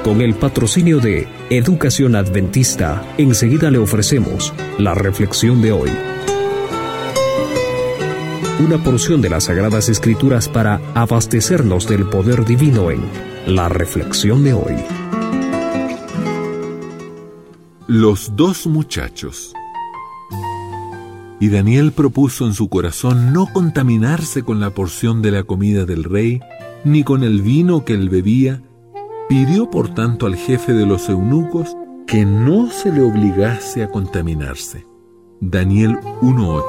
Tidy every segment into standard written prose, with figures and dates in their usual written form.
Con el patrocinio de Educación Adventista, enseguida le ofrecemos la reflexión de hoy. Una porción de las Sagradas Escrituras para abastecernos del poder divino en la reflexión de hoy. Los dos muchachos. Y Daniel propuso en su corazón no contaminarse con la porción de la comida del rey, ni con el vino que él bebía. Pidió por tanto al jefe de los eunucos que no se le obligase a contaminarse. Daniel 1:8.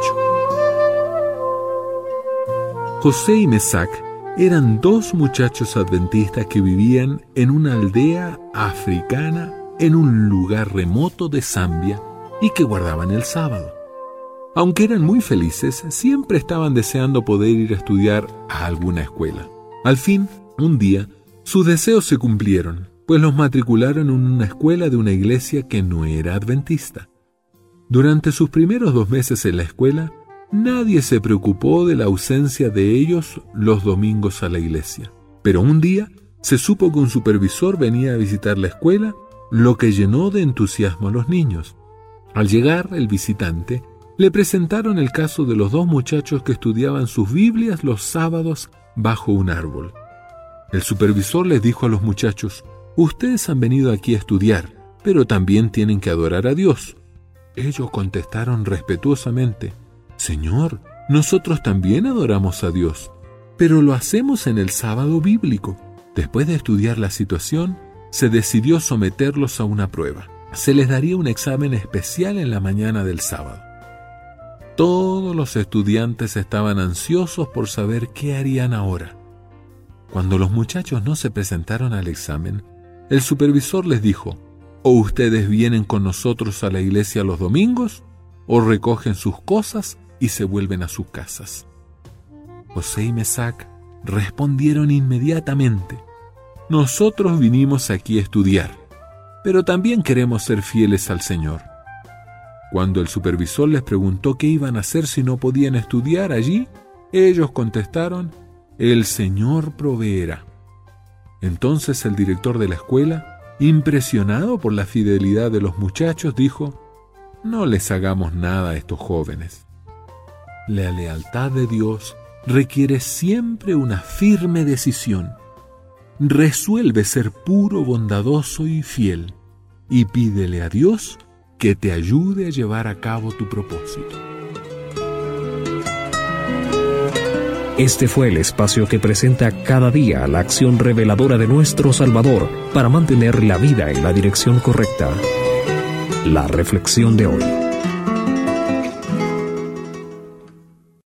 José y Mesac eran dos muchachos adventistas que vivían en una aldea africana en un lugar remoto de Zambia y que guardaban el sábado. Aunque eran muy felices, siempre estaban deseando poder ir a estudiar a alguna escuela. Al fin, un día, sus deseos se cumplieron, pues los matricularon en una escuela de una iglesia que no era adventista. Durante sus primeros 2 meses en la escuela, nadie se preocupó de la ausencia de ellos los domingos a la iglesia. Pero un día se supo que un supervisor venía a visitar la escuela, lo que llenó de entusiasmo a los niños. Al llegar el visitante, le presentaron el caso de los 2 muchachos que estudiaban sus Biblias los sábados bajo un árbol. El supervisor les dijo a los muchachos: «Ustedes han venido aquí a estudiar, pero también tienen que adorar a Dios». Ellos contestaron respetuosamente: «Señor, nosotros también adoramos a Dios, pero lo hacemos en el sábado bíblico». Después de estudiar la situación, se decidió someterlos a una prueba. Se les daría un examen especial en la mañana del sábado. Todos los estudiantes estaban ansiosos por saber qué harían ahora. Cuando los muchachos no se presentaron al examen, el supervisor les dijo: «O ustedes vienen con nosotros a la iglesia los domingos, o recogen sus cosas y se vuelven a sus casas». José y Mesac respondieron inmediatamente: «Nosotros vinimos aquí a estudiar, pero también queremos ser fieles al Señor». Cuando el supervisor les preguntó qué iban a hacer si no podían estudiar allí, ellos contestaron: «El Señor proveerá». Entonces el director de la escuela, impresionado por la fidelidad de los muchachos, dijo: «No les hagamos nada a estos jóvenes». La lealtad de Dios requiere siempre una firme decisión. Resuelve ser puro, bondadoso y fiel, y pídele a Dios que te ayude a llevar a cabo tu propósito. Este fue el espacio que presenta cada día la acción reveladora de nuestro Salvador para mantener la vida en la dirección correcta. La reflexión de hoy.